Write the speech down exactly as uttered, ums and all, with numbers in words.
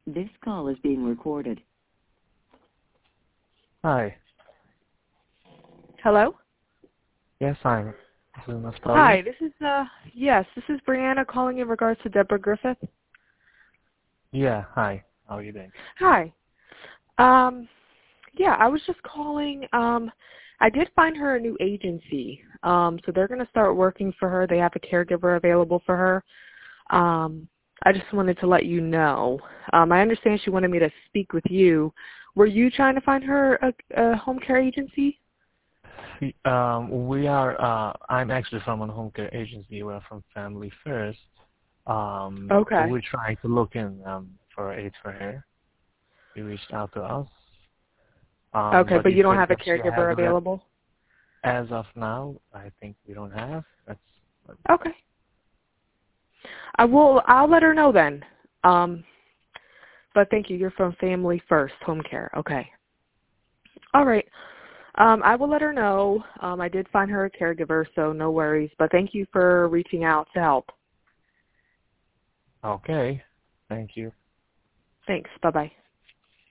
This call is being recorded. Hi. Hello? Yes, hi. This is Hi, Naftali. this is, uh, yes, this is Brianna calling in regards to Deborah Griffith. Yeah, hi. How are you doing? Hi. Um, yeah, I was just calling, um, I did find her a new agency, um, so they're going to start working for her. They have a caregiver available for her. Um, I just wanted to let you know. Um, I understand she wanted me to speak with you. Were you trying to find her a, a home care agency? Um, we are, uh, I'm actually from a home care agency. We're from Family First. Um, so Okay. we're trying to look in um, for aid for her. She reached out to us. Um, Okay, but but you you don't said have a that she has caregiver a rep. available? As of now, I think we don't have. That's Okay. I will, I'll let her know then. Um, but thank you. You're from Family First Home Care. Okay. All right. Um, I will let her know. Um, I did find her a caregiver, so no worries. But thank you for reaching out to help. okay. Thank you. Thanks. Bye-bye.